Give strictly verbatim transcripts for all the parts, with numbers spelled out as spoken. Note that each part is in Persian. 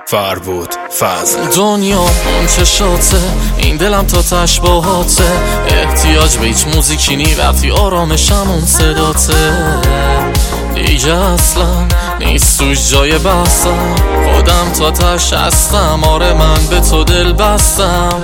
فربود فضل. دنیا اون چشاته، این دلم تا تش باهاته، احتیاج به هیچ موزیکی نی وقتی آرامشم اون صداته. دیگه اصلا نیست توش جای بحثم، خودم تا تش هستم، آره من به تو دل بستم.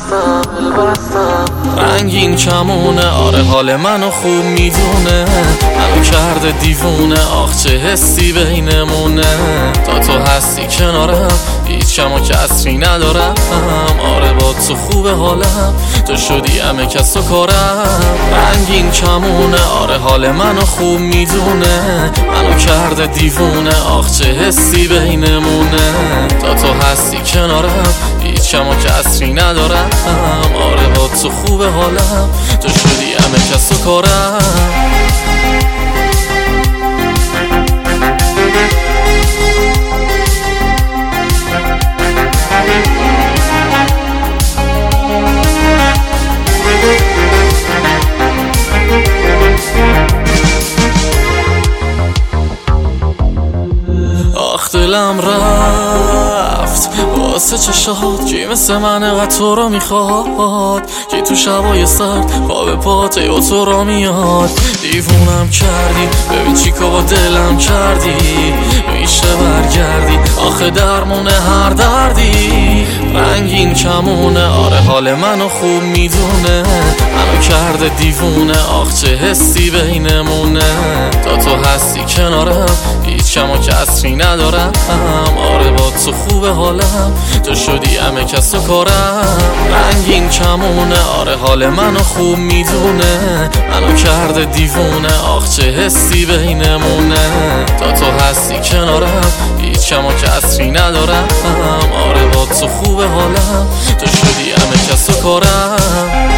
رنگین کمونه، آره حال منو خوب میدونه، منو کرده دیوونه، آخ چه حسی بینمونه. تا تو هستی کنارم هیچ کم و کسری ندارم، آره با تو خوبه حالم، تو شدی همه کس و کارم. رنگین کمونه، آره حال منو خوب میدونه، منو کرده دیوونه، آخ چه حسی بینمونه. تا تو هستی کنارم هیچ کم و کسری ندارم، آره با تو خوبه حالم، تو شدی همه کس و کارم. آخ دلم رفت واسه چشات، کی مثل من اقدر تو رو میخواد، کی تو شبای سرد پا به پات ای تو را میاد. دیوونم کردی، ببین چی که با دلم کردی، میشه برگردی، آخه درمونه هر دردی. رنگین کمونه، آره حال منو خوب میدونه، منو کرده دیوونه، آخ چه حسی بینمونه. تا تو هستی کنارم هیچ کم و کسری ندارم، آره با تو خوبه حالم، تو شدی همه کس و کارم. رنگین کمونه، آره حال منو خوب میدونه، منو کرده دیوونه، آخ چه حسی بینمونه. تا تو هستی کنارم هیچ کم و کسری ندارم، آره با تو خوبه حالم، تو شدی همه کس و کارم.